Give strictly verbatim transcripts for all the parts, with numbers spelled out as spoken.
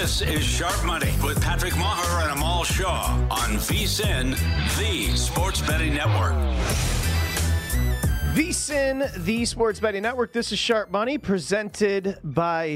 This is Sharp Money with Patrick Maher and Amal Shaw on VSiN, the Sports Betting Network. VSiN, the Sports Betting Network. This is Sharp Money presented by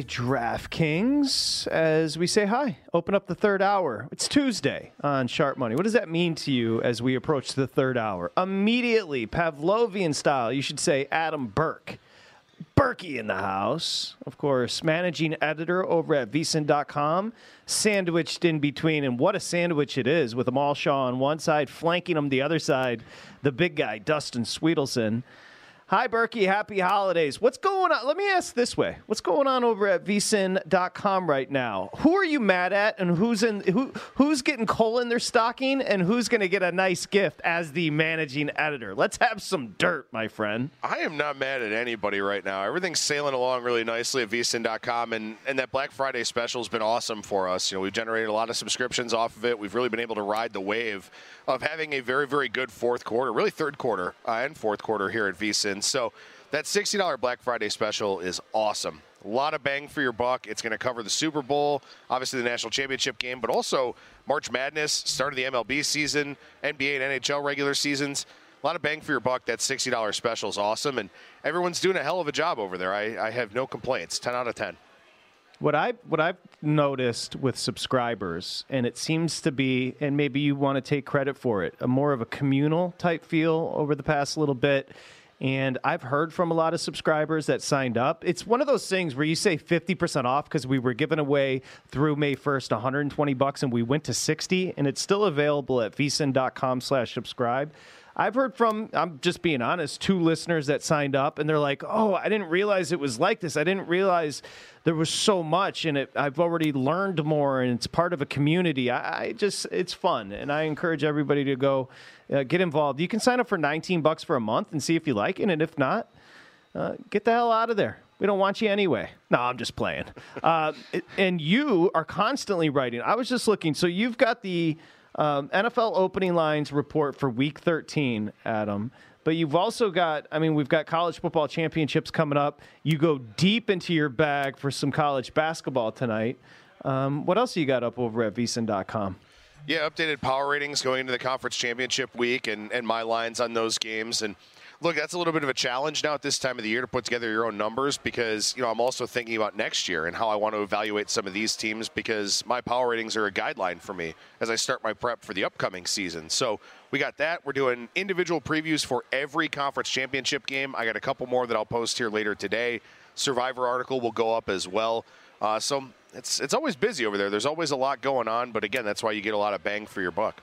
DraftKings. As we say hi, open up the third hour. It's Tuesday on Sharp Money. What does that mean to you as we approach the third hour? Immediately, Pavlovian style, you should say Adam Burke. Berkey in the house, of course, managing editor over at V S I N dot com, sandwiched in between, and what a sandwich it is, with Amal Shaw on one side, flanking him the other side, the big guy, Dustin Sweetelson. Hi, Berkey. Happy holidays. What's going on? Let me ask this way. What's going on over at V S I N dot com right now? Who are you mad at, and who's in who who's getting coal in their stocking, and who's going to get a nice gift as the managing editor? Let's have some dirt, my friend. I am not mad at anybody right now. Everything's sailing along really nicely at V S I N dot com, and, and that Black Friday special has been awesome for us. You know, we've generated a lot of subscriptions off of it. We've really been able to ride the wave of having a very, very good fourth quarter, really third quarter uh, and fourth quarter here at V S I N. So that sixty dollars Black Friday special is awesome. A lot of bang for your buck. It's going to cover the Super Bowl, obviously the National Championship game, but also March Madness, start of the M L B season, N B A and N H L regular seasons. A lot of bang for your buck. That sixty dollars special is awesome, and everyone's doing a hell of a job over there. I, I have no complaints. ten out of ten. What I what I've noticed with subscribers, and it seems to be, and maybe you want to take credit for it, a more of a communal type feel over the past little bit. And I've heard from a lot of subscribers that signed up. It's one of those things where you say fifty percent off because we were giving away through May first one hundred twenty bucks, and we went to sixty, and it's still available at V S I N dot com slash subscribe. I've heard from, I'm just being honest, two listeners that signed up, and they're like, oh, I didn't realize it was like this. I didn't realize there was so much, and it, I've already learned more, and it's part of a community. I, I just, it's fun, and I encourage everybody to go uh, get involved. You can sign up for nineteen bucks for a month and see if you like it, and if not, uh, get the hell out of there. We don't want you anyway. No, I'm just playing. Uh, and you are constantly writing. I was just looking. So you've got the Um, N F L opening lines report for week thirteen, Adam. But you've also got, I mean, we've got college football championships coming up. You go deep into your bag for some college basketball tonight. Um, what else you got up over at V S I N dot com? Yeah, updated power ratings going into the conference championship week and, and my lines on those games. And look, that's a little bit of a challenge now at this time of the year to put together your own numbers because, you know, I'm also thinking about next year and how I want to evaluate some of these teams because my power ratings are a guideline for me as I start my prep for the upcoming season. So we got that. We're doing individual previews for every conference championship game. I got a couple more that I'll post here later today. Survivor article will go up as well. Uh, so it's it's always busy over there. There's always a lot going on. But, again, that's why you get a lot of bang for your buck.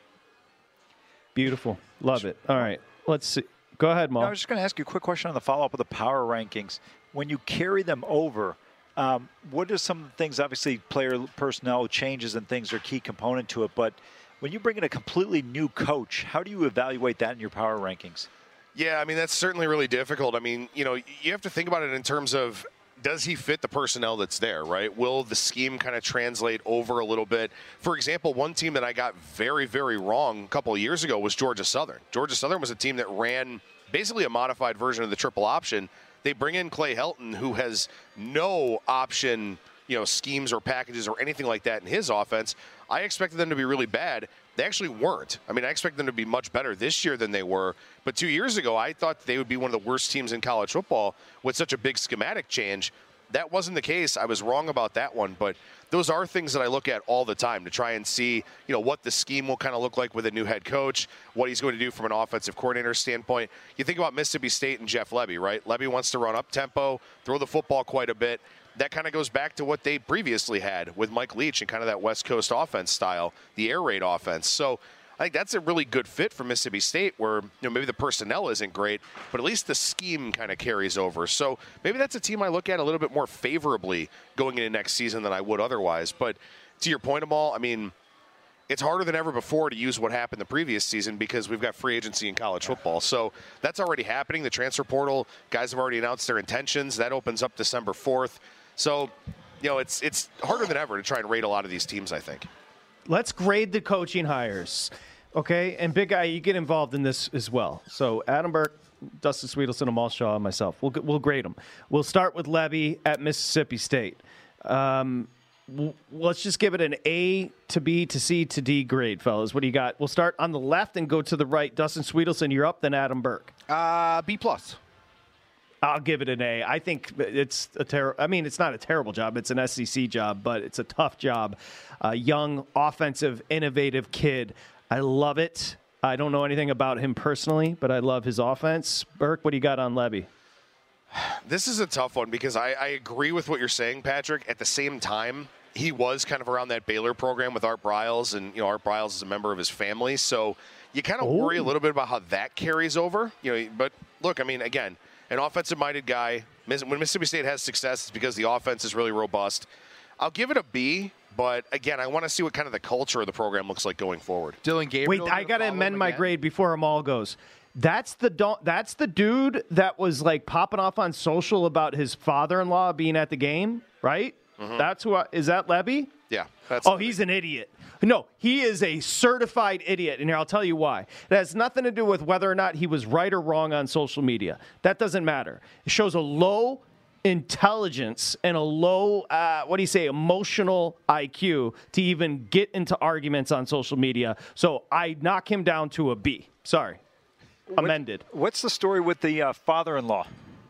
Beautiful. Love it. All right. Let's see. Go ahead, Mo. No, I was just going to ask you a quick question on the follow-up of the power rankings. When you carry them over, um, what are some of the things, obviously player personnel changes and things are a key component to it, but when you bring in a completely new coach, how do you evaluate that in your power rankings? Yeah, I mean, that's certainly really difficult. I mean, you know, you have to think about it in terms of, does he fit the personnel that's there, right? Will the scheme kind of translate over a little bit? For example, one team that I got very, very wrong a couple of years ago was Georgia Southern. Georgia Southern was a team that ran basically a modified version of the triple option. They bring in Clay Helton, who has no option, you know, schemes or packages or anything like that in his offense. I expected them to be really bad. They actually weren't. I mean, I expected them to be much better this year than they were. But two years ago, I thought they would be one of the worst teams in college football with such a big schematic change. That wasn't the case. I was wrong about that one. But those are things that I look at all the time to try and see, you know, what the scheme will kind of look like with a new head coach, what he's going to do from an offensive coordinator standpoint. You think about Mississippi State and Jeff Lebby, right? Lebby wants to run up tempo, throw the football quite a bit. That kind of goes back to what they previously had with Mike Leach and kind of that West Coast offense style, the air raid offense. So I think that's a really good fit for Mississippi State where, you know, maybe the personnel isn't great, but at least the scheme kind of carries over. So maybe that's a team I look at a little bit more favorably going into next season than I would otherwise. But to your point, Amal, I mean, it's harder than ever before to use what happened the previous season because we've got free agency in college football. So that's already happening. The transfer portal, guys have already announced their intentions. That opens up December fourth. So, you know, it's it's harder than ever to try and rate a lot of these teams, I think. Let's grade the coaching hires, okay? And Big Guy, you get involved in this as well. So Adam Burke, Dustin Sweetelson, Amal Shaw, and myself, we'll we'll grade them. We'll start with Lebby at Mississippi State. Um, w- let's just give it an A to B to C to D grade, fellas. What do you got? We'll start on the left and go to the right. Dustin Sweetelson, you're up, then Adam Burke. Uh, B plus. I'll give it an A. I think it's a terrible. I mean, it's not a terrible job. It's an S E C job, but it's a tough job. Uh, young, offensive, innovative kid. I love it. I don't know anything about him personally, but I love his offense. Burke, what do you got on Levy? This is a tough one because I, I agree with what you're saying, Patrick. At the same time, he was kind of around that Baylor program with Art Briles, and you know Art Briles is a member of his family, so you kind of worry a little bit about how that carries over. You know, but look, I mean, again. An offensive-minded guy. When Mississippi State has success, it's because the offense is really robust. I'll give it a B, but again, I want to see what kind of the culture of the program looks like going forward. Dylan Gabriel. Wait, I got to amend my grade before Amal goes. That's the don't, that's the dude that was like popping off on social about his father-in-law being at the game, right? Mm-hmm. That's who. I, is that Levy? Yeah. That's oh, he's an idiot. No, he is a certified idiot, and here I'll tell you why. It has nothing to do with whether or not he was right or wrong on social media. That doesn't matter. It shows a low intelligence and a low, uh, what do you say, emotional I Q to even get into arguments on social media. So I knock him down to a B. Sorry. Amended. What, what's the story with the uh, father-in-law?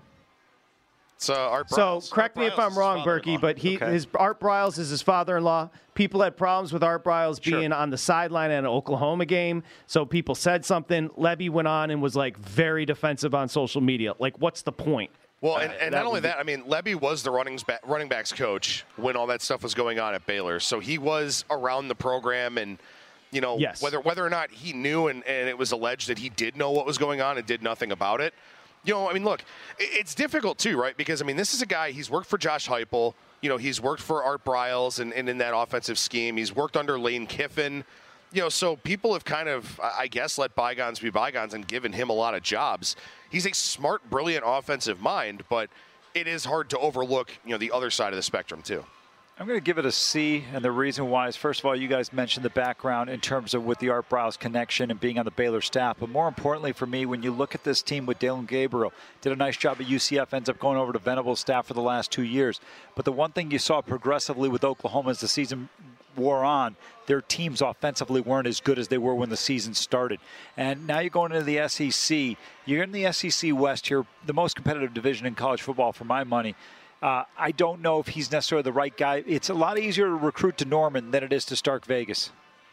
So, Art so Briles. correct Art me if Briles I'm wrong, Berkey, but he Okay. his Art Briles is his father-in-law. People had problems with Art Briles Sure. being on the sideline at an Oklahoma game, so people said something. Levy went on and was like very defensive on social media. Like, what's the point? Well, and, Uh, and that not only would be- that, I mean, Levy was the running, back, running backs coach when all that stuff was going on at Baylor. So he was around the program and, you know, Yes. whether whether or not he knew and, and it was alleged that he did know what was going on and did nothing about it. You know, I mean, look, it, it's difficult too, right? Because, I mean, this is a guy, he's worked for Josh Heupel. You know, he's worked for Art Briles and, and in that offensive scheme. He's worked under Lane Kiffin. You know, so people have kind of, I guess, let bygones be bygones and given him a lot of jobs. He's a smart, brilliant offensive mind, but it is hard to overlook, you know, the other side of the spectrum, too. I'm going to give it a C, and the reason why is, first of all, you guys mentioned the background in terms of with the Art Briles connection and being on the Baylor staff. But more importantly for me, when you look at this team with Dylan Gabriel, did a nice job at U C F, ends up going over to Venables' staff for the last two years. But the one thing you saw progressively with Oklahoma as the season wore on, their teams offensively weren't as good as they were when the season started. And now you're going into the S E C. You're in the S E C West here, the most competitive division in college football for my money. Uh, I don't know if he's necessarily the right guy. It's a lot easier to recruit to Norman than it is to Stark Vegas.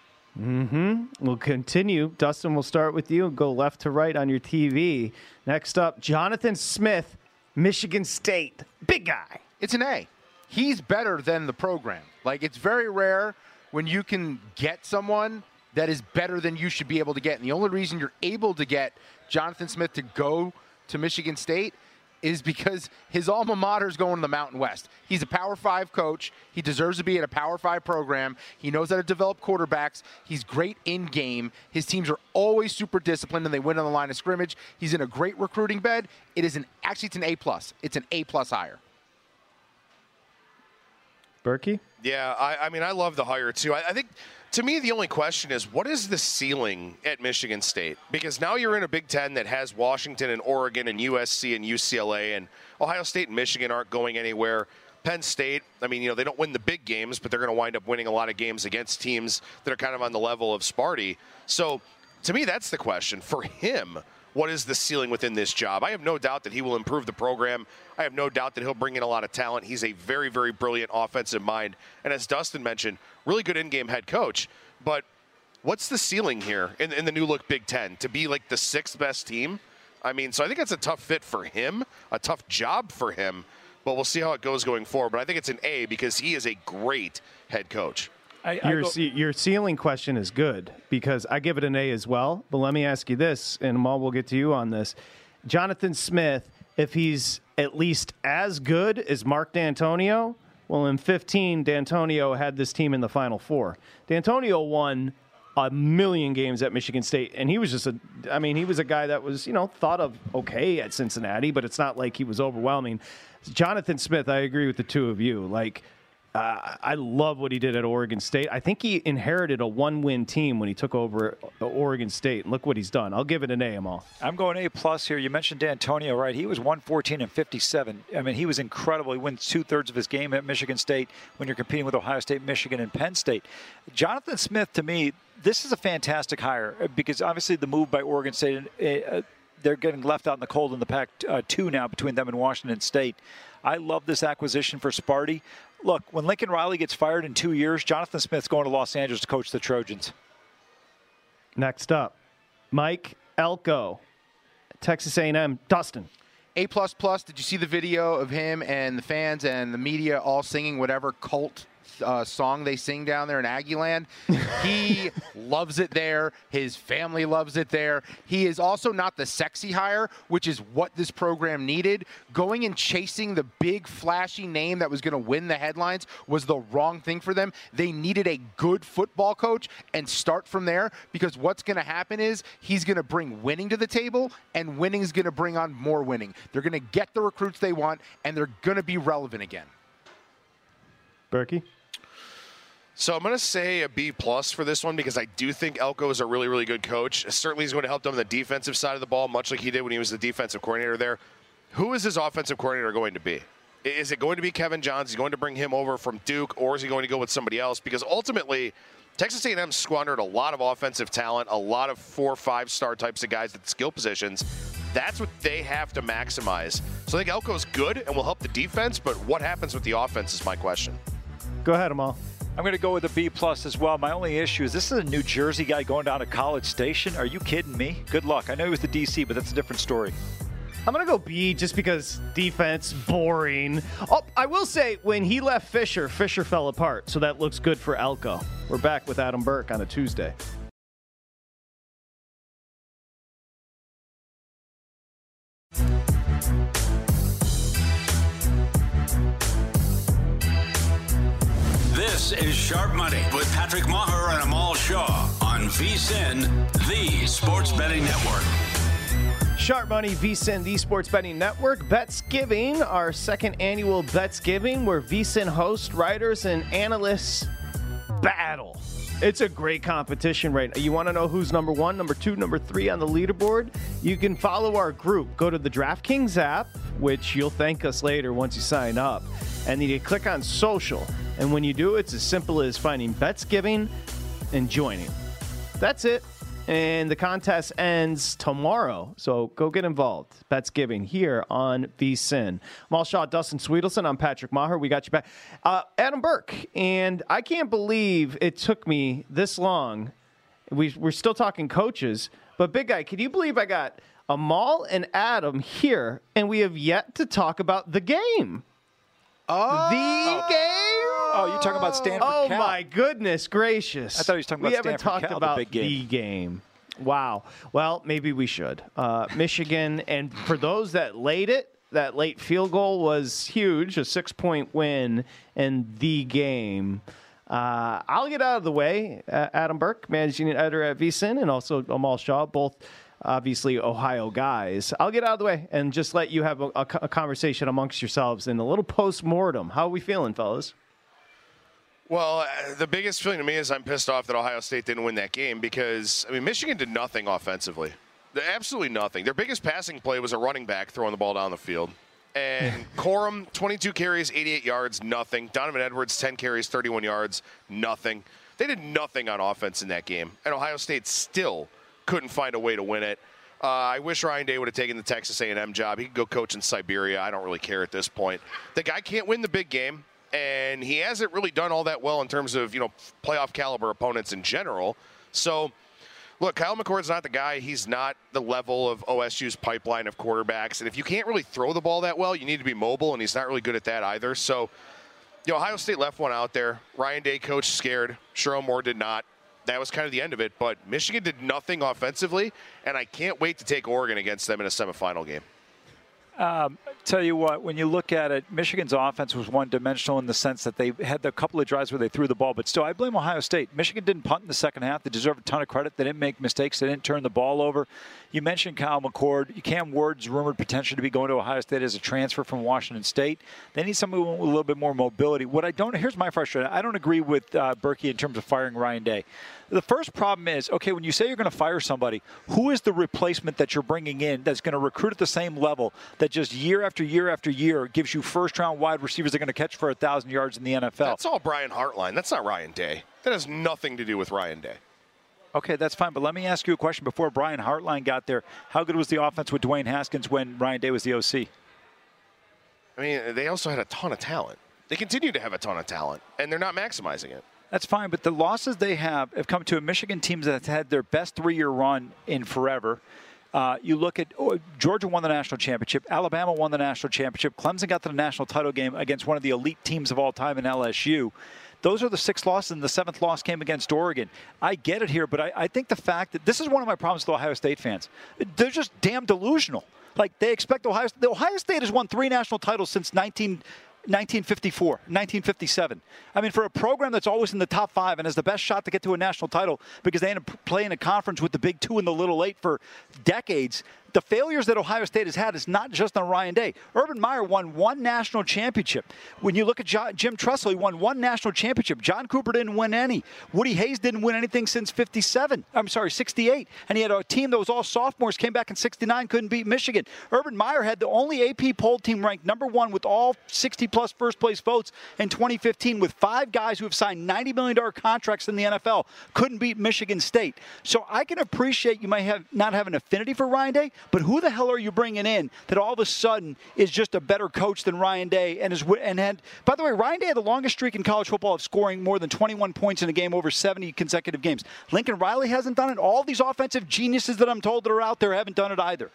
Mm-hmm. We'll continue. Dustin, we'll start with you and go left to right on your T V. Next up, Jonathan Smith, Michigan State. Big guy. It's an A. He's better than the program. Like, it's very rare when you can get someone that is better than you should be able to get. And the only reason you're able to get Jonathan Smith to go to Michigan State is because his alma mater is going to the Mountain West. He's a Power Five coach. He deserves to be at a Power Five program. He knows how to develop quarterbacks. He's great in game. His teams are always super disciplined, and they win on the line of scrimmage. He's in a great recruiting bed. It is an actually it's an A plus. It's an A plus hire. Berkey? Yeah, I, I mean, I love the hire, too. I, I think, to me, the only question is, what is the ceiling at Michigan State? Because now you're in a Big Ten that has Washington and Oregon and U S C and U C L A, and Ohio State and Michigan aren't going anywhere. Penn State, I mean, you know, they don't win the big games, but they're going to wind up winning a lot of games against teams that are kind of on the level of Sparty. So, to me, that's the question. For him, what is the ceiling within this job? I have no doubt that he will improve the program. I have no doubt that he'll bring in a lot of talent. He's a very, very brilliant offensive mind. And as Dustin mentioned, really good in-game head coach. But what's the ceiling here in, in the new look Big Ten? To be like the sixth best team? I mean, so I think that's a tough fit for him, a tough job for him. But we'll see how it goes going forward. But I think it's an A because he is a great head coach. I, I Your, go- ce- your ceiling question is good because I give it an A as well. But let me ask you this, and Amal will get to you on this. Jonathan Smith, if he's at least as good as Mark D'Antonio, well, in fifteen, D'Antonio had this team in the Final Four. D'Antonio won a million games at Michigan State, and he was just a, I mean, he was a guy that was, you know, thought of okay at Cincinnati, but it's not like he was overwhelming. Jonathan Smith, I agree with the two of you. Like, Uh, I love what he did at Oregon State. I think he inherited a one-win team when he took over Oregon State. Look what he's done. I'll give it an A, Amal. I'm going A plus here. You mentioned D'Antonio, right? He was one fourteen and fifty-seven. I mean, he was incredible. He wins two-thirds of his game at Michigan State when you're competing with Ohio State, Michigan, and Penn State. Jonathan Smith, to me, this is a fantastic hire because obviously the move by Oregon State, uh, they're getting left out in the cold in the Pac two now between them and Washington State. I love this acquisition for Sparty. Look, when Lincoln Riley gets fired in two years, Jonathan Smith's going to Los Angeles to coach the Trojans. Next up, Mike Elko, Texas A and M. Dustin. A plus plus. Did you see the video of him and the fans and the media all singing whatever cult uh, song they sing down there in Aggieland? He loves it there. His family loves it there. He is also not the sexy hire, which is what this program needed. Going and chasing the big flashy name that was going to win the headlines was the wrong thing for them. They needed a good football coach and start from there, because what's going to happen is he's going to bring winning to the table, and winning is going to bring on more winning. They're going to get the recruits they want, and they're going to be relevant again. Berkey? So I'm going to say a B plus for this one because I do think Elko is a really, really good coach. Certainly he's going to help them on the defensive side of the ball, much like he did when he was the defensive coordinator there. Who is his offensive coordinator going to be? Is it going to be Kevin Johns? Is he going to bring him over from Duke, or is he going to go with somebody else? Because ultimately, Texas A and M squandered a lot of offensive talent, a lot of four or five-star types of guys at the skill positions. That's what they have to maximize. So I think Elko's good and will help the defense, but what happens with the offense is my question. Go ahead, Amal. I'm going to go with a B plus as well. My only issue is this is a New Jersey guy going down to College Station. Are you kidding me? Good luck. I know he was the D C, but that's a different story. I'm going to go B just because defense, boring. Oh, I will say, when he left Fisher, Fisher fell apart, so that looks good for Elko. We're back with Adam Burke on a Tuesday. This is Sharp Money with Patrick Maher and Amal Shaw on V S I N, the Sports Betting Network. Sharp Money, V S I N, the Sports Betting Network. Betsgiving, our second annual Betsgiving, where V S I N hosts, writers, and analysts battle. It's a great competition right now. You want to know who's number one, number two, number three on the leaderboard? You can follow our group. Go to the DraftKings app, which you'll thank us later once you sign up. And then you click on social. And when you do, it's as simple as finding Betsgiving and joining. That's it. And the contest ends tomorrow. So go get involved. Betsgiving here on V S I N. Amal Shaw, Dustin Sweetelson. I'm Patrick Maher. We got you back. Uh, Adam Burke. And I can't believe it took me this long. We, we're still talking coaches. But, big guy, can you believe I got Amal and Adam here, and we have yet to talk about the game? Oh. The game? Oh, you're talking about Stanford Oh, Cal. my goodness gracious. I thought he was talking about we haven't Stanford talked Cal, the about big game. the game. Wow. Well, maybe we should. Uh, Michigan, and for those that laid it, that late field goal was huge, a six-point win in the game. Uh, I'll get out of the way. Uh, Adam Burke, managing editor at V S I N, and also Amal Shaw, both obviously Ohio guys. I'll get out of the way and just let you have a, a, a conversation amongst yourselves in a little post-mortem. How are we feeling, fellas? Well, uh, the biggest feeling to me is I'm pissed off that Ohio State didn't win that game because, I mean, Michigan did nothing offensively. Absolutely nothing. Their biggest passing play was a running back throwing the ball down the field. And Corum, twenty-two carries, eighty-eight yards, nothing. Donovan Edwards, ten carries, thirty-one yards, nothing. They did nothing on offense in that game. And Ohio State still couldn't find a way to win it. Uh, I wish Ryan Day would have taken the Texas A and M job. He could go coach in Siberia. I don't really care at this point. The guy can't win the big game. And he hasn't really done all that well in terms of, you know, playoff caliber opponents in general. So, look, Kyle McCord's not the guy. He's not the level of O S U's pipeline of quarterbacks. And if you can't really throw the ball that well, you need to be mobile, and he's not really good at that either. So, you know, Ohio State left one out there. Ryan Day coached scared. Sherrone Moore did not. That was kind of the end of it. But Michigan did nothing offensively, and I can't wait to take Oregon against them in a semifinal game. Um, tell you what, when you look at it, Michigan's offense was one-dimensional in the sense that they had a couple of drives where they threw the ball, but still, I blame Ohio State. Michigan didn't punt in the second half. They deserve a ton of credit. They didn't make mistakes. They didn't turn the ball over. You mentioned Kyle McCord. Cam Ward's rumored potential to be going to Ohio State as a transfer from Washington State. They need somebody with a little bit more mobility. What I don't, here's my frustration. I don't agree with uh, Berkey in terms of firing Ryan Day. The first problem is, okay, when you say you're going to fire somebody, who is the replacement that you're bringing in that's going to recruit at the same level that just year after year after year gives you first-round wide receivers that are going to catch for one thousand yards in the N F L? That's all Brian Hartline. That's not Ryan Day. That has nothing to do with Ryan Day. Okay, that's fine, but let me ask you a question. Before Brian Hartline got there, how good was the offense with Dwayne Haskins when Ryan Day was the O C? I mean, they also had a ton of talent. They continue to have a ton of talent, and they're not maximizing it. That's fine, but the losses they have have come to a Michigan team that's had their best three-year run in forever. Uh, you look at oh, Georgia won the national championship. Alabama won the national championship. Clemson got to the national title game against one of the elite teams of all time in L S U. Those are the six losses, and the seventh loss came against Oregon. I get it here, but I, I think the fact that this is one of my problems with Ohio State fans. They're just damn delusional. Like, they expect Ohio State. Ohio State has won three national titles since nineteen fifty-four, nineteen fifty-seven. I mean, for a program that's always in the top five and has the best shot to get to a national title because they end up playing a conference with the Big Two and the Little Eight for decades, the failures that Ohio State has had is not just on Ryan Day. Urban Meyer won one national championship. When you look at John, Jim Tressel, he won one national championship. John Cooper didn't win any. Woody Hayes didn't win anything since fifty-seven. I'm sorry, sixty-eight. And he had a team that was all sophomores, came back in sixty-nine, couldn't beat Michigan. Urban Meyer had the only A P poll team ranked number one with all sixty-plus first-place votes in twenty fifteen with five guys who have signed ninety million dollars contracts in the N F L. Couldn't beat Michigan State. So I can appreciate you might have not have an affinity for Ryan Day, but who the hell are you bringing in that all of a sudden is just a better coach than Ryan Day? And is and had, by the way, Ryan Day had the longest streak in college football of scoring more than twenty-one points in a game over seventy consecutive games. Lincoln Riley hasn't done it. All these offensive geniuses that I'm told that are out there haven't done it either.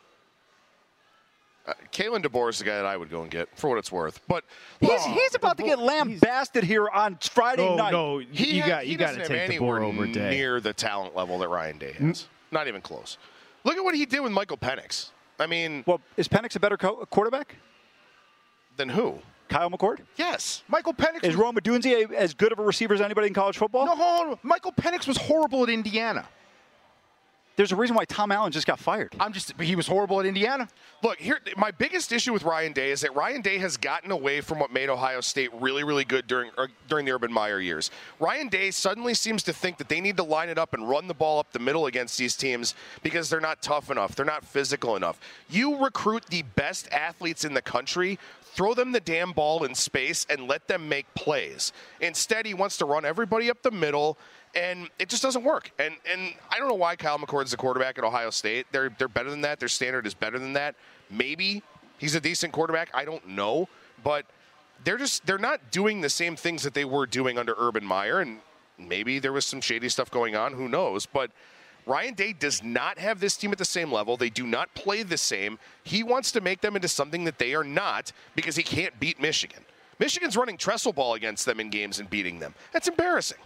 Uh, Kalen DeBoer is the guy that I would go and get, for what it's worth. But he's, oh, he's about to get lambasted here on Friday no, night. No, he you ha- got he you got to doesn't take have DeBoer anywhere over Day. Near the talent level that Ryan Day has. Mm. Not even close. Look at what he did with Michael Penix. I mean, well, is Penix a better co- quarterback than who? Kyle McCord? Yes. Michael Penix. Is Rome Odunze as good of a receiver as anybody in college football? No, hold on. Michael Penix was horrible at Indiana. There's a reason why Tom Allen just got fired. I'm just, he was horrible at Indiana. Look, here, my biggest issue with Ryan Day is that Ryan Day has gotten away from what made Ohio State really, really good during or, during the Urban Meyer years. Ryan Day suddenly seems to think that they need to line it up and run the ball up the middle against these teams because they're not tough enough. They're not physical enough. You recruit the best athletes in the country, throw them the damn ball in space, and let them make plays. Instead, he wants to run everybody up the middle, and it just doesn't work. And and I don't know why Kyle McCord's the quarterback at Ohio State. They're they're better than that. Their standard is better than that. Maybe he's a decent quarterback. I don't know. But they're just they're not doing the same things that they were doing under Urban Meyer. And maybe there was some shady stuff going on. Who knows? But Ryan Day does not have this team at the same level. They do not play the same. He wants to make them into something that they are not because he can't beat Michigan. Michigan's running trestle ball against them in games and beating them. That's embarrassing.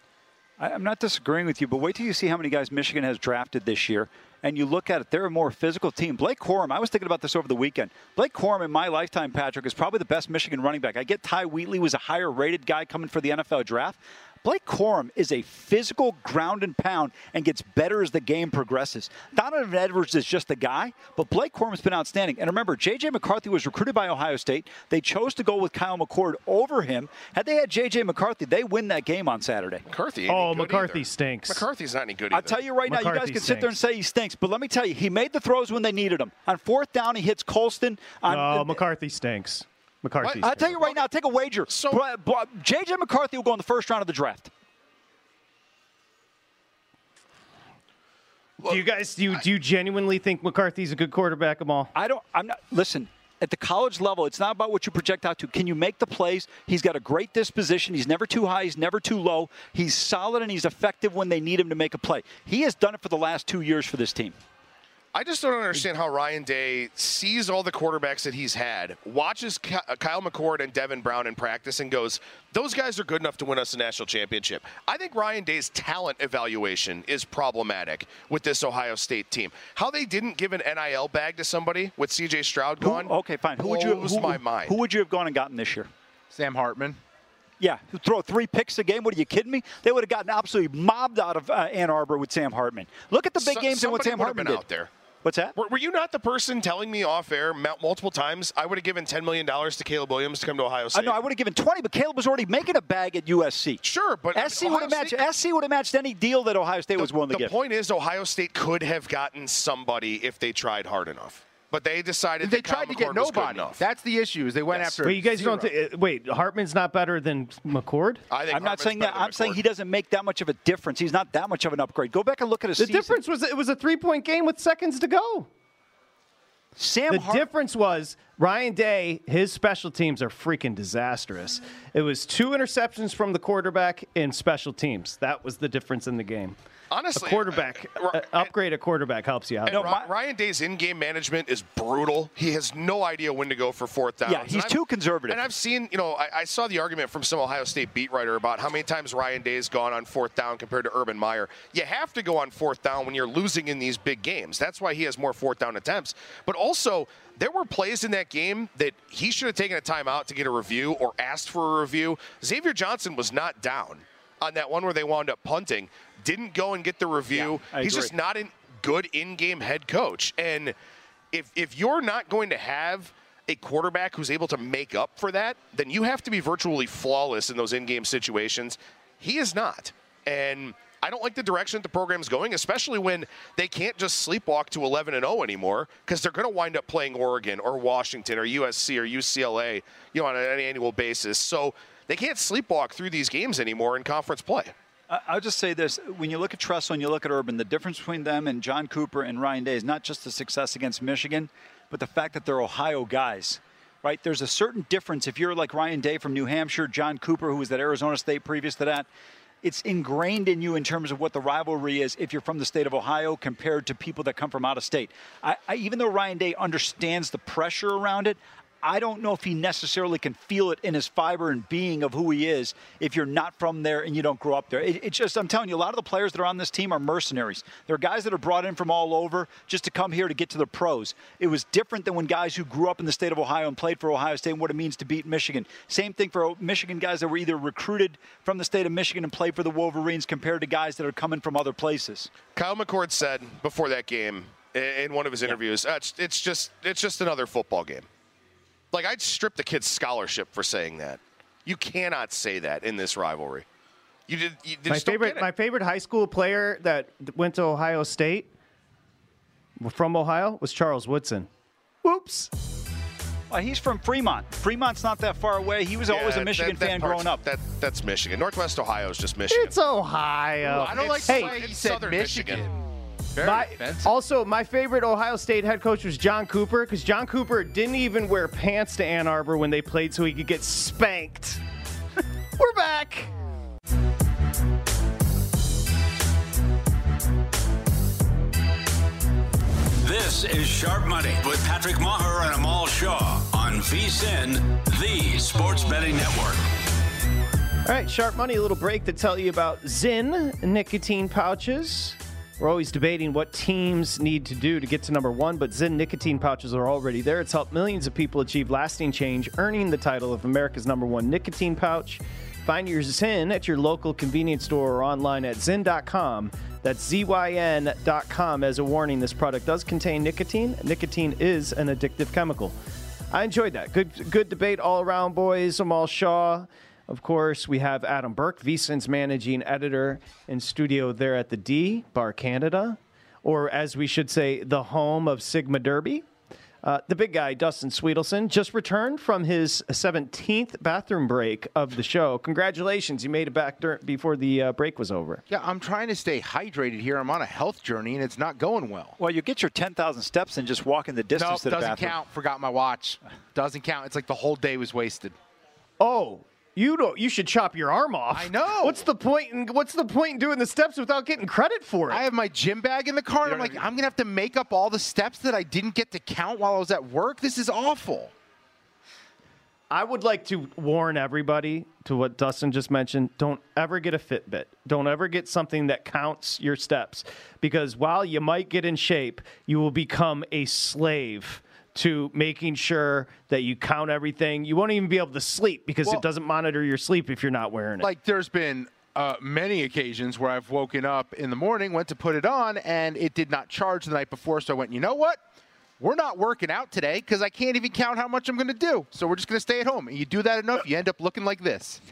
I'm not disagreeing with you, but wait till you see how many guys Michigan has drafted this year, and you look at it, they're a more physical team. Blake Corum, I was thinking about this over the weekend. Blake Corum, in my lifetime, Patrick, is probably the best Michigan running back. I get Ty Wheatley was a higher-rated guy coming for the N F L draft. Blake Corum is a physical ground and pound and gets better as the game progresses. Donovan Edwards is just a guy, but Blake Corum has been outstanding. And remember, J J. McCarthy was recruited by Ohio State. They chose to go with Kyle McCord over him. Had they had J J. McCarthy, they win that game on Saturday. McCarthy ain't Oh, any good McCarthy either. stinks. McCarthy's not any good I'll either. tell you right now, you McCarthy guys can sit there and stinks. say he stinks, but let me tell you, he made the throws when they needed him. On fourth down, he hits Colston. On, Oh, McCarthy stinks. McCarthy. I'll tell you right now, take a wager. So- Bro- Bro- J J. McCarthy will go in the first round of the draft. Do you guys do you, do you genuinely think McCarthy's a good quarterback, Amal? I don't. I'm not. Listen. At the college level, it's not about what you project out to. Can you make the plays? He's got a great disposition. He's never too high. He's never too low. He's solid, and he's effective when they need him to make a play. He has done it for the last two years for this team. I just don't understand how Ryan Day sees all the quarterbacks that he's had, watches Kyle McCord and Devin Brown in practice, and goes, those guys are good enough to win us a national championship. I think Ryan Day's talent evaluation is problematic with this Ohio State team. How they didn't give an N I L bag to somebody with C J Stroud gone who, okay, fine. Who would you, blows who, my mind. Who would you have gone and gotten this year? Sam Hartman. Yeah, throw three picks a game. What are you kidding me? They would have gotten absolutely mobbed out of uh, Ann Arbor with Sam Hartman. Look at the big so, games and what Sam Hartman been did. Out there. What's that? Were, were you not the person telling me off air multiple times I would have given ten million dollars to Caleb Williams to come to Ohio State? I know I would have given twenty, but Caleb was already making a bag at U S C. Sure, but S C Ohio would have matched. State, S C would have matched any deal that Ohio State the, was willing to the give. The point is, Ohio State could have gotten somebody if they tried hard enough. But they decided they that tried Kyle to get McCord was good nobody. enough. That's the issue. Is they went Yes. after. But you guys zero. don't th- wait. Hartman's not better than McCord. I think I'm not Hartman's saying better that. than I'm saying McCord. he doesn't make that much of a difference. He's not that much of an upgrade. Go back and look at his The season. difference was it was a three-point game with seconds to go. Sam The Hart- difference was Ryan Day, his special teams are freaking disastrous. It was two interceptions from the quarterback in special teams. That was the difference in the game. Honestly, a quarterback, uh, uh, uh, upgrade a quarterback helps you out. And No, Ry- my- Ryan Day's in-game management is brutal. He has no idea when to go for fourth down. Yeah, he's too conservative. And I've seen, you know, I, I saw the argument from some Ohio State beat writer about how many times Ryan Day's gone on fourth down compared to Urban Meyer. You have to go on fourth down when you're losing in these big games. That's why he has more fourth down attempts. But also, there were plays in that game that he should have taken a timeout to get a review or asked for a review. Xavier Johnson was not down on that one where they wound up punting. Didn't go and get the review. Yeah, He's agree. just not a good in-game head coach. And if if you're not going to have a quarterback who's able to make up for that, then you have to be virtually flawless in those in-game situations. He is not. And I don't like the direction that the program's going, especially when they can't just sleepwalk to eleven and oh anymore, because they're going to wind up playing Oregon or Washington or U S C or U C L A, you know, on an annual basis. So they can't sleepwalk through these games anymore in conference play. I'll just say this. When you look at Tressel and you look at Urban, the difference between them and John Cooper and Ryan Day is not just the success against Michigan, but the fact that they're Ohio guys, right? There's a certain difference. If you're like Ryan Day from New Hampshire, John Cooper, who was at Arizona State previous to that, it's ingrained in you in terms of what the rivalry is if you're from the state of Ohio compared to people that come from out of state. I, I, even though Ryan Day understands the pressure around it, I don't know if he necessarily can feel it in his fiber and being of who he is if you're not from there and you don't grow up there. It, it's just, I'm telling you, a lot of the players that are on this team are mercenaries. They're guys that are brought in from all over just to come here to get to the pros. It was different than when guys who grew up in the state of Ohio and played for Ohio State and what it means to beat Michigan. Same thing for Michigan guys that were either recruited from the state of Michigan and played for the Wolverines compared to guys that are coming from other places. Kyle McCord said before that game in one of his interviews, uh, it's, it's just it's just another football game. Like, I'd strip the kid's scholarship for saying that. You cannot say that in this rivalry. You did. You My just don't favorite, get it. my favorite high school player that went to Ohio State from Ohio was Charles Woodson. Whoops. Well, he's from Fremont. Fremont's not that far away. He was Yeah, always a Michigan that- that fan part's- growing up. That that's Michigan. Northwest Ohio is just Michigan. It's Ohio. I don't like It's- the way it's he said Southern Michigan. Michigan. Very My, offensive. also, my favorite Ohio State head coach was John Cooper because John Cooper didn't even wear pants to Ann Arbor when they played so he could get spanked. We're back. This is Sharp Money with Patrick Maher and Amal Shaw on VSiN, the Sports Betting Network. All right, Sharp Money, a little break to tell you about Zyn nicotine pouches. We're always debating what teams need to do to get to number one, but Zyn nicotine pouches are already there. It's helped millions of people achieve lasting change, earning the title of America's number one nicotine pouch. Find your Zyn at your local convenience store or online at zyn dot com. That's Z Y N dot com. As a warning, this product does contain nicotine. Nicotine is an addictive chemical. I enjoyed that. Good good debate all around, boys. Amal Shaw. Of course, we have Adam Burke, VSiN's managing editor in studio there at the D, Bar Canada, or as we should say, the home of Sigma Derby. Uh, the big guy, Dustin Sweetelson, just returned from his seventeenth bathroom break of the show. Congratulations. You made it back dur- before the uh, break was over. Yeah, I'm trying to stay hydrated here. I'm on a health journey, and it's not going well. Well, you get your ten thousand steps and just walking the distance No, to the doesn't bathroom. count. Forgot my watch. Doesn't count. It's like the whole day was wasted. Oh, You don't. You should chop your arm off. I know. What's the point? In, what's the point in doing the steps without getting credit for it? I have my gym bag in the car, and I'm like, I'm gonna have to make up all the steps that I didn't get to count while I was at work. This is awful. I would like to warn everybody to what Dustin just mentioned. Don't ever get a Fitbit. Don't ever get something that counts your steps, because while you might get in shape, you will become a slave to making sure that you count everything. You won't even be able to sleep because well, it doesn't monitor your sleep if you're not wearing it. Like there's been uh, many occasions where I've woken up in the morning, went to put it on, and it did not charge the night before. So I went, you know what? We're not working out today because I can't even count how much I'm going to do. So we're just going to stay at home. And you do that enough, you end up looking like this.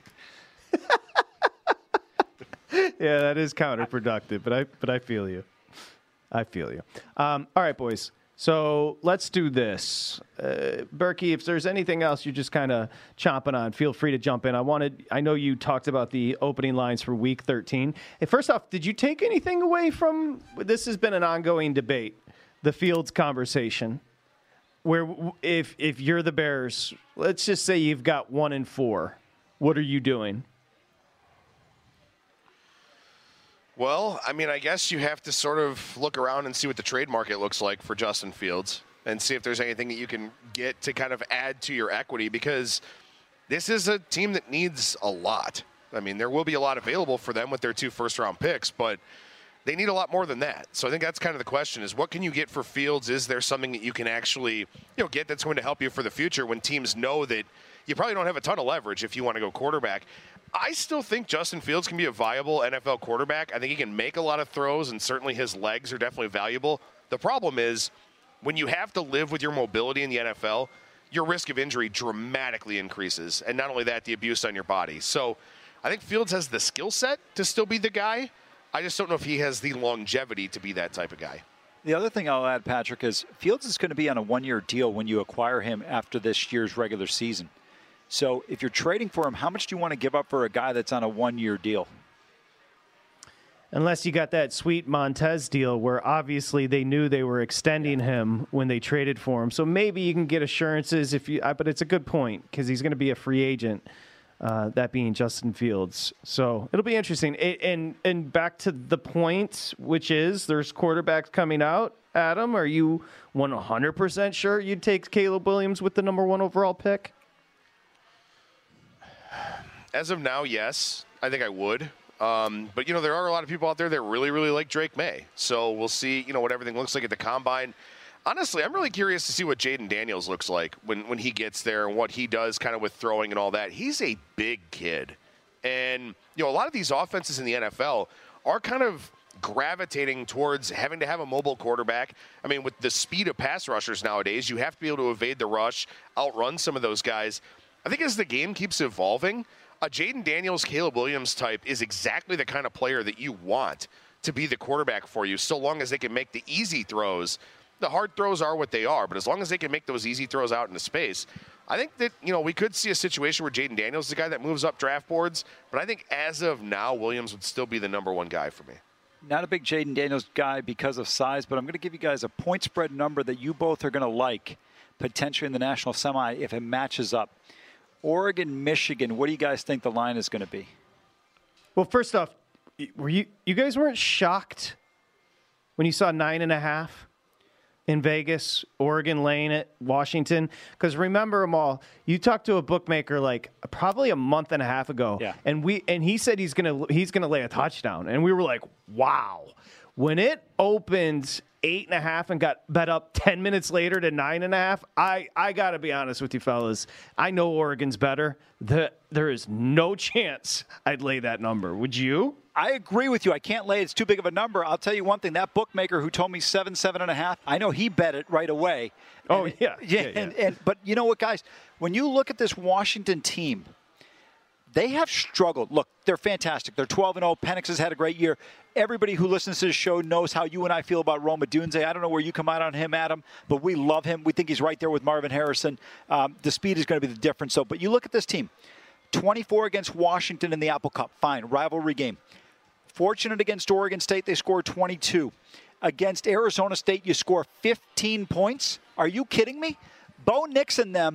Yeah, that is counterproductive, but I but I feel you. I feel you. Um, all right, boys. So let's do this. Uh, Berkey, if there's anything else you're just kind of chomping on, feel free to jump in. I wanted, I know you talked about the opening lines for week thirteen. Hey, first off, did you take anything away from, this has been an ongoing debate, the Fields conversation, where if if you're the Bears, let's just say you've got one and four, what are you doing? Well, I mean, I guess you have to sort of look around and see what the trade market looks like for Justin Fields and see if there's anything that you can get to kind of add to your equity, because this is a team that needs a lot. I mean, there will be a lot available for them with their two first-round picks, but they need a lot more than that. So I think that's kind of the question, is what can you get for Fields? Is there something that you can actually, you know, get that's going to help you for the future when teams know that you probably don't have a ton of leverage if you want to go quarterback? I still think Justin Fields can be a viable N F L quarterback. I think he can make a lot of throws, and certainly his legs are definitely valuable. The problem is when you have to live with your mobility in the N F L, your risk of injury dramatically increases. And not only that, the abuse on your body. So I think Fields has the skill set to still be the guy. I just don't know if he has the longevity to be that type of guy. The other thing I'll add, Patrick, is Fields is going to be on a one-year deal when you acquire him after this year's regular season. So if you're trading for him, how much do you want to give up for a guy that's on a one-year deal? Unless you got that sweet Montez deal where obviously they knew they were extending him when they traded for him. So maybe you can get assurances if you, but it's a good point because he's going to be a free agent, uh, that being Justin Fields. So it'll be interesting. It, and, and back to the point, which is there's quarterbacks coming out. Adam, are you one hundred percent sure you'd take Caleb Williams with the number one overall pick? As of now, yes. I think I would. Um, but, you know, there are a lot of people out there that really, really like Drake May. So we'll see, you know, what everything looks like at the Combine. Honestly, I'm really curious to see what Jaden Daniels looks like when, when he gets there and what he does kind of with throwing and all that. He's a big kid. And, you know, a lot of these offenses in the N F L are kind of gravitating towards having to have a mobile quarterback. I mean, with the speed of pass rushers nowadays, you have to be able to evade the rush, outrun some of those guys. I think as the game keeps evolving, a Jaden Daniels, Caleb Williams type is exactly the kind of player that you want to be the quarterback for you, so long as they can make the easy throws. The hard throws are what they are, but as long as they can make those easy throws out into space, I think that, you know, we could see a situation where Jaden Daniels is the guy that moves up draft boards, but I think as of now, Williams would still be the number one guy for me. Not a big Jaden Daniels guy because of size, but I'm going to give you guys a point spread number that you both are going to like, potentially in the national semi, if it matches up. Oregon, Michigan, what do you guys think the line is going to be? Well, first off, were you you guys weren't shocked when you saw nine and a half in Vegas, Oregon laying it, Washington? Because remember them all. You talked to a bookmaker like probably a month and a half ago, yeah. and we and he said he's gonna he's gonna lay a touchdown, and we were like, wow. When it opened eight and a half and got bet up ten minutes later to nine and a half, I, I got to be honest with you fellas. I know Oregon's better. The, there is no chance I'd lay that number. Would you? I agree with you. I can't lay. It's too big of a number. I'll tell you one thing. That bookmaker who told me seven, seven and a half, I know he bet it right away. Oh, and yeah. It, yeah, yeah, yeah. And, and, but you know what, guys? When you look at this Washington team, they have struggled. Look, they're fantastic. They're twelve and oh. Penix has had a great year. Everybody who listens to the show knows how you and I feel about Rome Odunze. I don't know where you come out on him, Adam, but we love him. We think he's right there with Marvin Harrison. Um, the speed is going to be the difference. So, but you look at this team. twenty-four against Washington in the Apple Cup. Fine, rivalry game. Fortunate against Oregon State, they scored twenty-two. Against Arizona State, you score fifteen points. Are you kidding me? Bo Nix and them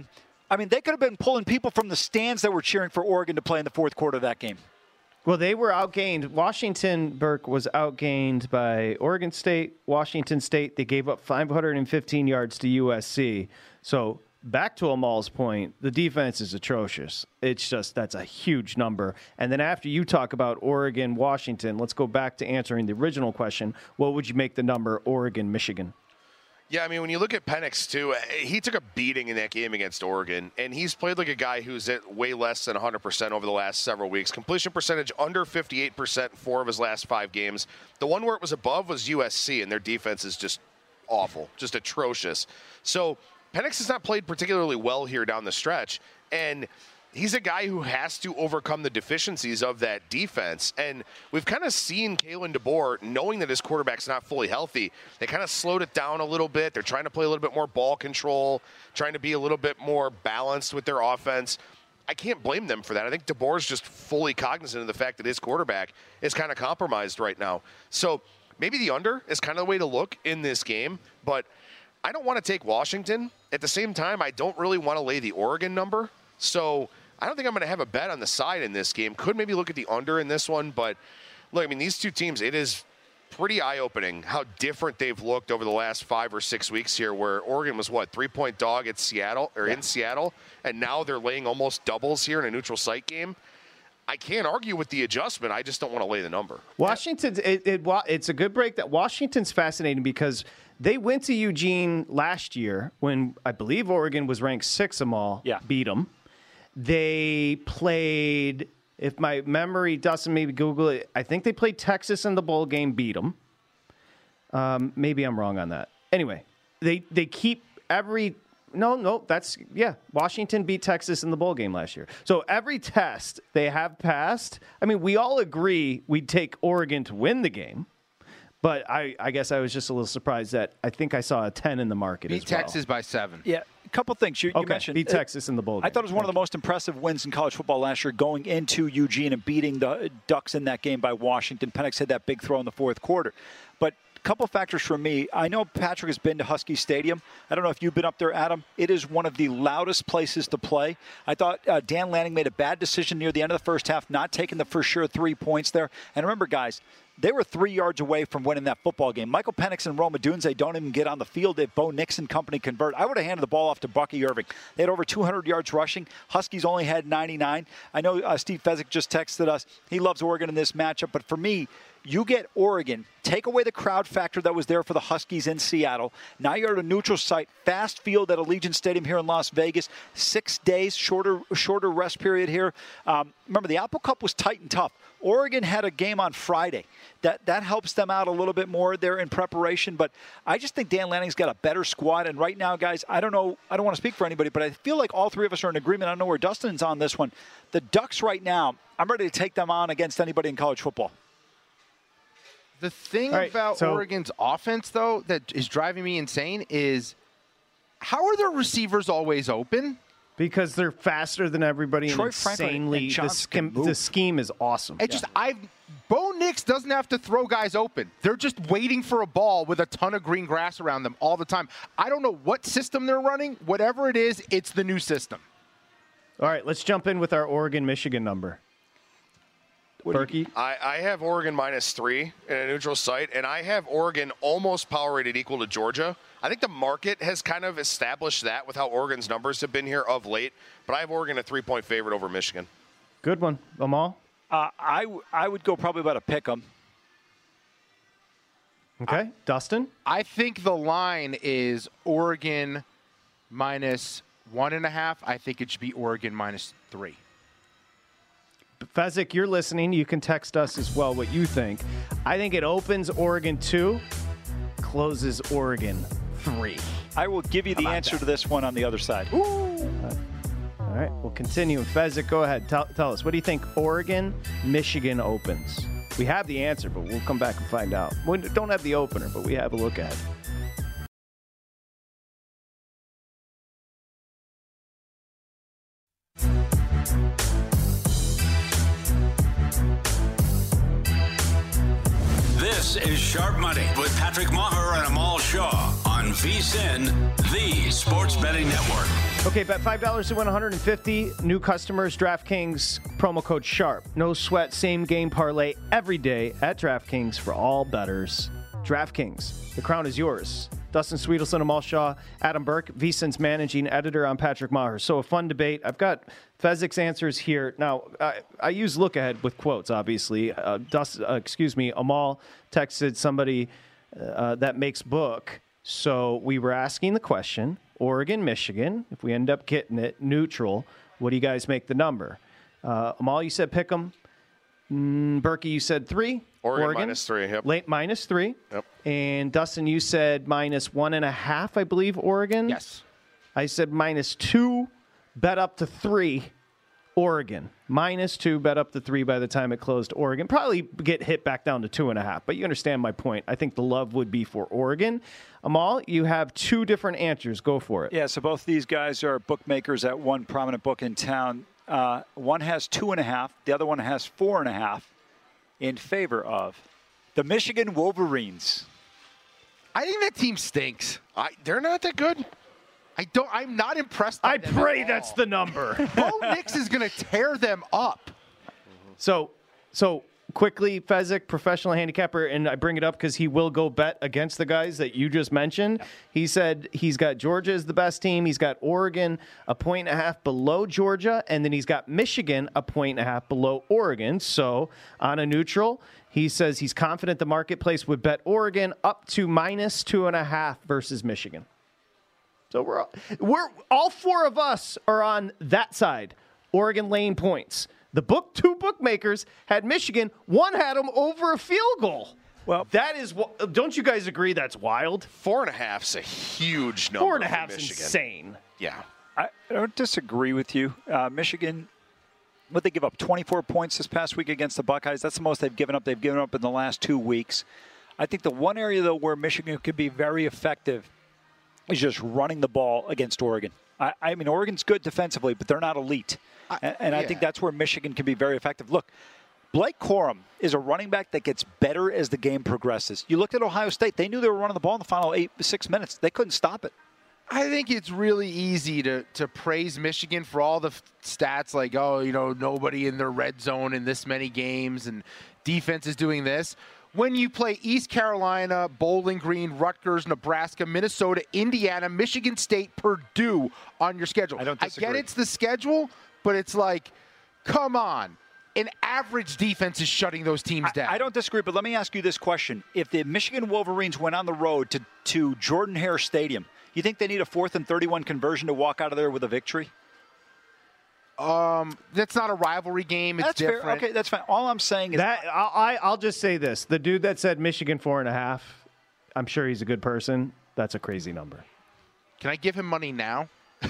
I mean, they could have been pulling people from the stands that were cheering for Oregon to play in the fourth quarter of that game. Well, they were outgained. Washington, Burke, was outgained by Oregon State, Washington State. They gave up five hundred fifteen yards to U S C. So back to Amal's point, the defense is atrocious. It's just, that's a huge number. And then after you talk about Oregon, Washington, let's go back to answering the original question. What would you make the number Oregon, Michigan? Yeah, I mean, when you look at Penix, too, he took a beating in that game against Oregon, and he's played like a guy who's at way less than one hundred percent over the last several weeks. Completion percentage under fifty-eight percent in four of his last five games. The one where it was above was U S C, and their defense is just awful, just atrocious. So Penix has not played particularly well here down the stretch, and he's a guy who has to overcome the deficiencies of that defense. And we've kind of seen Kalen DeBoer, knowing that his quarterback's not fully healthy, they kind of slowed it down a little bit. They're trying to play a little bit more ball control, trying to be a little bit more balanced with their offense. I can't blame them for that. I think DeBoer's just fully cognizant of the fact that his quarterback is kind of compromised right now. So maybe the under is kind of the way to look in this game, but I don't want to take Washington. At the same time, I don't really want to lay the Oregon number. So I don't think I'm going to have a bet on the side in this game. Could maybe look at the under in this one, but look, I mean, these two teams, it is pretty eye-opening how different they've looked over the last five or six weeks here, where Oregon was, what, three-point dog at Seattle, or yeah. in Seattle, and now they're laying almost doubles here in a neutral site game. I can't argue with the adjustment. I just don't want to lay the number. Washington, it, it, it's a good break. That Washington's fascinating because they went to Eugene last year when I believe Oregon was ranked six Amal, yeah. beat them. They played, if my memory doesn't, maybe Google it, I think they played Texas in the bowl game, beat them. Um, maybe I'm wrong on that. Anyway, they they keep every, no, no, that's, yeah, Washington beat Texas in the bowl game last year. So every test they have passed, I mean, we all agree we'd take Oregon to win the game. But I, I guess I was just a little surprised that I think I saw a ten in the market beat as well. Texas by seven. Yeah, a couple things. You, okay. you mentioned beat Texas in the bowl game. I thought it was one of the most impressive wins in college football last year, going into Eugene and beating the Ducks in that game by Washington. Penix had that big throw in the fourth quarter. But a couple factors for me. I know Patrick has been to Husky Stadium. I don't know if you've been up there, Adam. It is one of the loudest places to play. I thought uh, Dan Lanning made a bad decision near the end of the first half, not taking the for sure three points there. And remember, guys, they were three yards away from winning that football game. Michael Penix and Rome Odunze don't even get on the field if Bo Nix and company convert. I would have handed the ball off to Bucky Irving. They had over two hundred yards rushing. Huskies only had ninety-nine. I know uh, Steve Fezzik just texted us. He loves Oregon in this matchup. But for me, you get Oregon, take away the crowd factor that was there for the Huskies in Seattle. Now you're at a neutral site, fast field at Allegiant Stadium here in Las Vegas. Six days, shorter shorter rest period here. Um, remember, the Apple Cup was tight and tough. Oregon had a game on Friday. That that helps them out a little bit more there in preparation. But I just think Dan Lanning's got a better squad. And right now, guys, I don't know. I don't want to speak for anybody, but I feel like all three of us are in agreement. I don't know where Dustin's on this one. The Ducks right now, I'm ready to take them on against anybody in college football. The thing right, about so, Oregon's offense, though, that is driving me insane is how are their receivers always open? Because they're faster than everybody Troy and insanely. Franklin and the, scheme, the scheme is awesome. It just I Bo Nix doesn't have to throw guys open. They're just waiting for a ball with a ton of green grass around them all the time. I don't know what system they're running. Whatever it is, it's the new system. All right, let's jump in with our Oregon-Michigan number. Berkey? I, I have Oregon minus three in a neutral site, and I have Oregon almost power rated equal to Georgia. I think the market has kind of established that with how Oregon's numbers have been here of late, but I have Oregon a three-point favorite over Michigan. Good one. Amal? Uh, I, I would go probably about a pick 'em. Okay. I, Dustin? I think the line is Oregon minus one and a half. I think it should be Oregon minus three. Fezzik, you're listening. You can text us as well what you think. I think it opens Oregon two, closes Oregon three. I will give you the answer that? to this one on the other side. Ooh. Uh, all right, we'll continue. Fezzik, go ahead. Tell, tell us. What do you think Oregon, Michigan opens? We have the answer, but we'll come back and find out. We don't have the opener, but we have a look ahead. This This is Sharp Money with Patrick Maher and Amal Shaw on VSiN, the Sports Betting Network. Okay, bet five dollars to win one hundred fifty. New customers, DraftKings, promo code SHARP. No sweat, same game parlay every day at DraftKings for all bettors. DraftKings, the crown is yours. Dustin Sweetelson, Amal Shaw, Adam Burke, VSiN's managing editor. I'm Patrick Maher. So a fun debate. I've got Fezzik's answers here. Now, I, I use look ahead with quotes, obviously. Uh, Dust, uh, excuse me, Amal texted somebody uh, that makes book. So we were asking the question, Oregon, Michigan. If we end up getting it neutral, what do you guys make the number? Uh, Amal, you said pick 'em. Mm, Berkey, you said three. Oregon, Oregon minus three. Yep. Late minus three. Yep. And Dustin, you said minus one and a half, I believe, Oregon. Yes. I said minus two, bet up to three, Oregon. Minus two, bet up to three by the time it closed, Oregon. Probably get hit back down to two and a half, but you understand my point. I think the love would be for Oregon. Amal, you have two different answers. Go for it. Yeah, so both these guys are bookmakers at one prominent book in town. Uh, one has two and a half. The other one has four and a half in favor of the Michigan Wolverines. I think that team stinks. I, they're not that good. I don't. I'm not impressed. By I them pray at that's all. the number. Bo Nix is going to tear them up. So, so quickly, Fezzik, professional handicapper, and I bring it up because he will go bet against the guys that you just mentioned. He said he's got Georgia as the best team. He's got Oregon a point and a half below Georgia, and then he's got Michigan a point and a half below Oregon. So on a neutral, he says he's confident the marketplace would bet Oregon up to minus two and a half versus Michigan. So we're we're all four of us are on that side. Oregon laying points. The book two bookmakers had Michigan. One had them over a field goal. Well, that is. Don't you guys agree that's wild? Four and a half's a huge number. Four and a for half's Michigan. insane. Yeah. I don't disagree with you. Uh, Michigan, what they give up, twenty-four points this past week against the Buckeyes. That's the most they've given up. They've given up in the last two weeks. I think the one area, though, where Michigan could be very effective is just running the ball against Oregon. I, I mean, Oregon's good defensively, but they're not elite. I, and and yeah. I think that's where Michigan can be very effective. Look, Blake Corum is a running back that gets better as the game progresses. You looked at Ohio State. They knew they were running the ball in the final eight, six minutes. They couldn't stop it. I think it's really easy to, to praise Michigan for all the f- stats like, oh, you know, nobody in their red zone in this many games and defense is doing this. When you play East Carolina, Bowling Green, Rutgers, Nebraska, Minnesota, Indiana, Michigan State, Purdue on your schedule. I don't disagree. I get it's the schedule, but it's like, come on. An average defense is shutting those teams down. I, I don't disagree, but let me ask you this question. If the Michigan Wolverines went on the road to, to Jordan-Hare Stadium, you think they need a fourth and thirty-one conversion to walk out of there with a victory? Um, that's not a rivalry game. It's that's different. Fair. Okay, that's fine. All I'm saying is that I, I'll just say this: the dude that said Michigan four and a half, I'm sure he's a good person. That's a crazy number. Can I give him money now?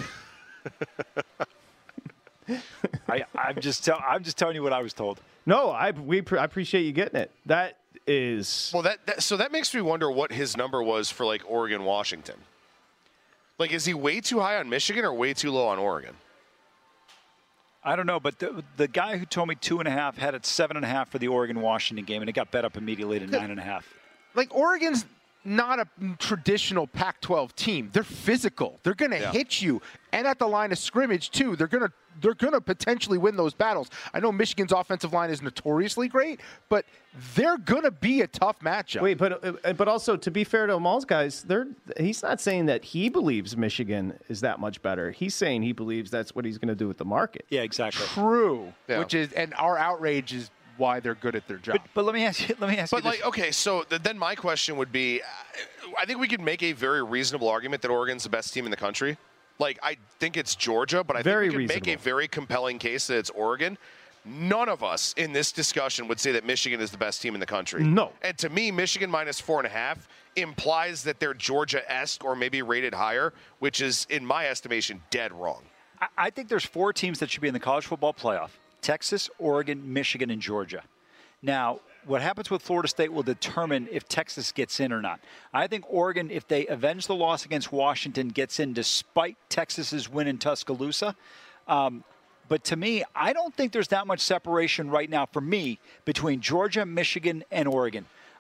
I, I'm just tell, I'm just telling you what I was told. No, I we pre- I appreciate you getting it. That is well. That, that so that makes me wonder what his number was for like Oregon, Washington. Like, is he way too high on Michigan or way too low on Oregon? I don't know, but the, the guy who told me two and a half had it seven and a half for the Oregon-Washington game, and it got bet up immediately to nine and a half. Like, Oregon's not a traditional Pac twelve team. They're physical. They're going to yeah. hit you, and at the line of scrimmage too. They're going to they're going to potentially win those battles. I know Michigan's offensive line is notoriously great, but they're going to be a tough matchup. Wait, but but also to be fair to Amal's guys, they're he's not saying that he believes Michigan is that much better. He's saying he believes that's what he's going to do with the market. Yeah, exactly. True. Yeah. Which is, and our outrage is why they're good at their job. But, but let me ask you. Let me ask But you. like, this. okay, so th- then my question would be, I think we could make a very reasonable argument that Oregon's the best team in the country. Like, I think it's Georgia, but I Very think we can reasonable. make a very compelling case that it's Oregon. None of us in this discussion would say that Michigan is the best team in the country. No. And to me, Michigan minus four and a half implies that they're Georgia-esque or maybe rated higher, which is, in my estimation, dead wrong. I, I think there's four teams that should be in the college football playoff: Texas, Oregon, Michigan, and Georgia. Now, what happens with Florida State will determine if Texas gets in or not. I think Oregon, if they avenge the loss against Washington, gets in despite Texas's win in Tuscaloosa. Um, but to me, I don't think there's that much separation right now for me between Georgia, Michigan, and Oregon.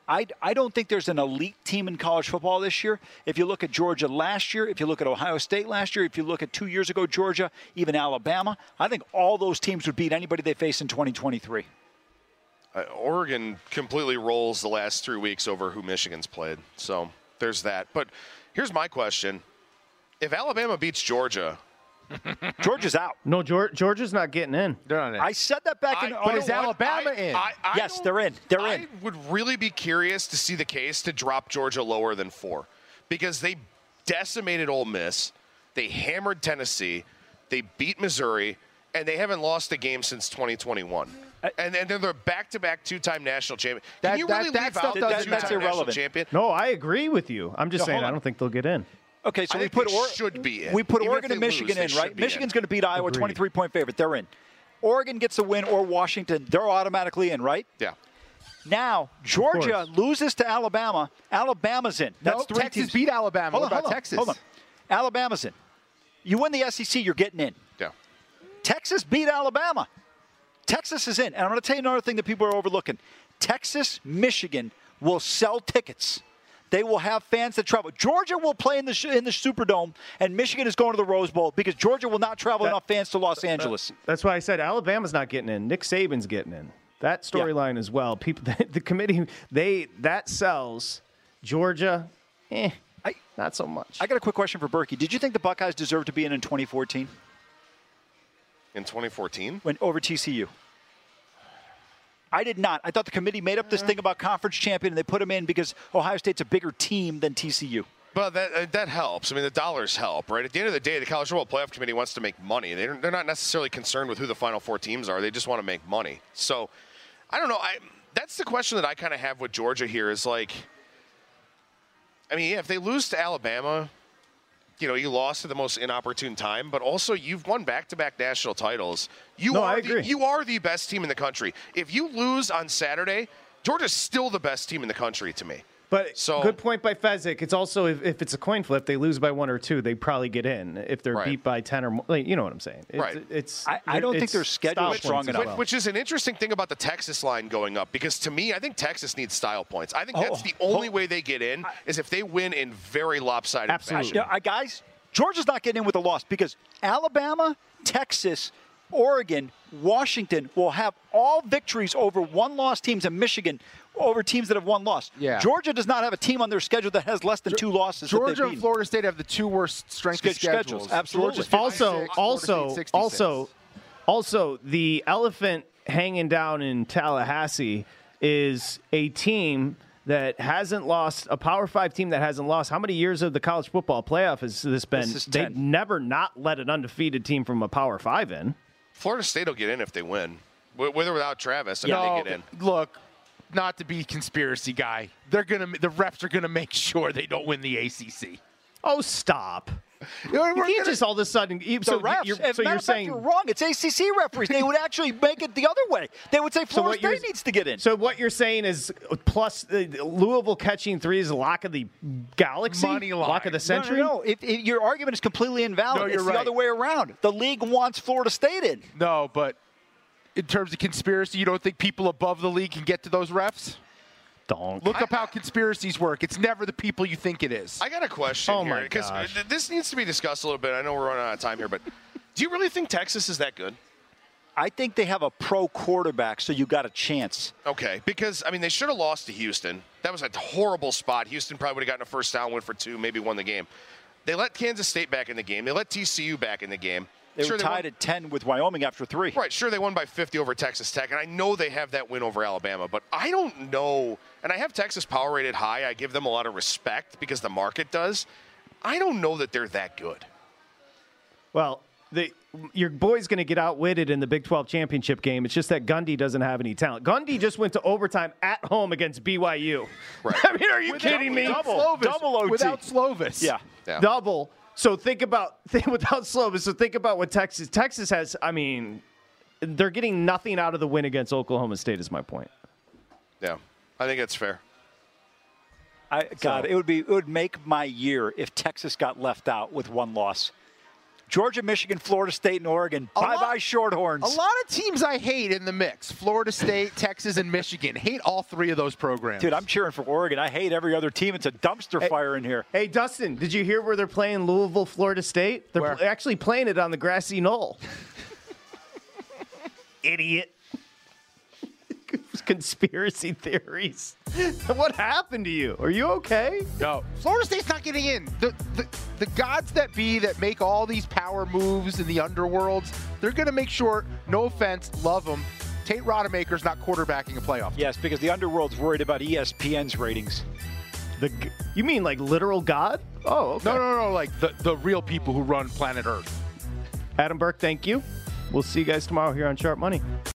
I, I don't think there's an elite team in college football this year. If you look at Georgia last year, if you look at Ohio State last year, if you look at two years ago, Georgia, even Alabama, I think all those teams would beat anybody they face in twenty twenty-three. Uh, Oregon completely rolls the last three weeks over who Michigan's played. So there's that. But here's my question. If Alabama beats Georgia, Georgia's out. No, Georgia, Georgia's not getting in. They're not in. I said that back in. I- oh, but is you know what? Alabama I- in? I- I Yes, don't- they're in. They're I in. would really be curious to see the case to drop Georgia lower than four because they decimated Ole Miss, they hammered Tennessee, they beat Missouri, and they haven't lost a game since twenty twenty-one. And, and then they're back-to-back two-time national champion. Can That- you that- really that leave stuff out the doesn't two-time matter. national irrelevant. champion? No, I agree with you. I'm just No, saying hold I on. don't think they'll get in. Okay, so I we think put they or- should be in. we put Even if Oregon they and Michigan lose, they in, should right? be Michigan's in. going to beat Iowa, Agreed. twenty-three point favorite. They're in. Oregon gets a win, or Washington, they're automatically in, right? Yeah. Now Georgia course. loses to Alabama. Alabama's in. That's No, three Texas teams. beat Alabama. Hold What on, about hold on, Texas? Hold on. Alabama's in. You win the S E C, you're getting in. Yeah. Texas beat Alabama. Texas is in. And I'm going to tell you another thing that people are overlooking. Texas, Michigan will sell tickets. They will have fans that travel. Georgia will play in the in the Superdome, and Michigan is going to the Rose Bowl because Georgia will not travel That- enough fans to Los Angeles. That's why I said Alabama's not getting in. Nick Saban's getting in. That storyline as well. People, the committee, they that sells. Georgia, eh, I, not so much. I got a quick question for Berkey. Did you think the Buckeyes deserved to be in in twenty fourteen In twenty fourteen? when over T C U? I did not. I thought the committee made up this thing about conference champion, and they put them in because Ohio State's a bigger team than T C U. But that uh, that helps. I mean, the dollars help, right? At the end of the day, the College Football Playoff Committee wants to make money. They don't, they're not necessarily concerned with who the Final Four teams are. They just want to make money. So, I don't know. I that's the question that I kind of have with Georgia here is like, I mean, yeah, if they lose to Alabama, you know, you lost at the most inopportune time, but also you've won back-to-back national titles. You No, are I the, agree. you are the best team in the country. If you lose on Saturday, Georgia's still the best team in the country to me. But So- good point by Fezzik. It's also if, if it's a coin flip, they lose by one or two, they probably get in. If they're Right. beat by ten or more, like, you know what I'm saying? It's, Right. It's I- I don't think it's their schedule style is strong points as enough. well. Which is an interesting thing about the Texas line going up because to me, I think Texas needs style points. I think that's Oh, the only oh. way they get in is if they win in very lopsided Absolutely. fashion. Yeah, I, guys, Georgia's not getting in with a loss because Alabama, Texas, Oregon, Washington will have all victories over one-loss teams, and Michigan over teams that have one loss. Yeah. Georgia does not have a team on their schedule that has less than two losses. that they've Georgia and beaten. Florida State have the two worst strength of Sch- schedules, schedules. absolutely. Georgia's Also, fifty-six, also, Florida State sixty-six. also, also, the elephant hanging down in Tallahassee is a team that hasn't lost, a Power Five team that hasn't lost. How many years of the college football playoff has this been? This is They've ten. never not let an undefeated team from a Power Five in. Florida State will get in if they win. With with or without Travis, I mean, No, they get in. look, not to be conspiracy guy, they're gonna the refs are gonna make sure they don't win the A C C. Oh, stop. We're You can't gonna- just all of a sudden. The So refs, you're, as so a matter you're of fact, saying. you're wrong. It's A C C referees. They would actually make it the other way. They would say Florida what you're- State needs to get in. So what you're saying is plus uh, Louisville catching three is the lock of the galaxy, Money line. lock of the century. No, no, no. If, if your argument is completely invalid. No, you're it's right. the other way around. The league wants Florida State in. No, but in terms of conspiracy, you don't think people above the league can get to those refs? Donk. Look up how conspiracies work. It's never the people you think it is. I got a question Oh, here my because gosh. this needs to be discussed a little bit. I know we're running out of time here, but do you really think Texas is that good? I think they have a pro quarterback, so you got a chance. Okay, because I mean they should have lost to Houston. That was a horrible spot. Houston probably would have gotten a first down, went for two, maybe won the game. They let Kansas State back in the game. They let T C U back in the game. They Sure, were tied won- at ten with Wyoming after three. Right, sure, they won by fifty over Texas Tech, and I know they have that win over Alabama, but I don't know. And I have Texas power rated high. I give them a lot of respect because the market does. I don't know that they're that good. Well, the, your boy's going to get outwitted in the Big twelve championship game. It's just that Gundy doesn't have any talent. Gundy just went to overtime at home against B Y U. Right. I mean, are you kidding me? double. Slovis, double O T. without Slovis. Yeah. Yeah. Double. So think about think, without Slovis. So think about what Texas Texas has. I mean, they're getting nothing out of the win against Oklahoma State. Is my point. Yeah, I think that's fair. I, God, it would be it would make my year if Texas got left out with one loss. Georgia, Michigan, Florida State, and Oregon. Bye-bye Shorthorns. A lot of teams I hate in the mix. Florida State, Texas, and Michigan. Hate all three of those programs. Dude, I'm cheering for Oregon. I hate every other team. It's a dumpster Hey, fire in here. Hey, Dustin, did you hear where they're playing Louisville, Florida State? They're Where? pl- actually playing it on the grassy knoll. Idiot. Conspiracy theories. What happened to you? Are you okay? No. Florida State's not getting in. The, the the gods that be that make all these power moves in the underworlds, they're going to make sure, no offense, love them, Tate Rodemaker's not quarterbacking a playoff. Yes, because the underworld's worried about E S P N's ratings. The g- You mean like literal God? Oh, okay. No, no, no, like the, the real people who run planet Earth. Adam Burke, thank you. We'll see you guys tomorrow here on Sharp Money.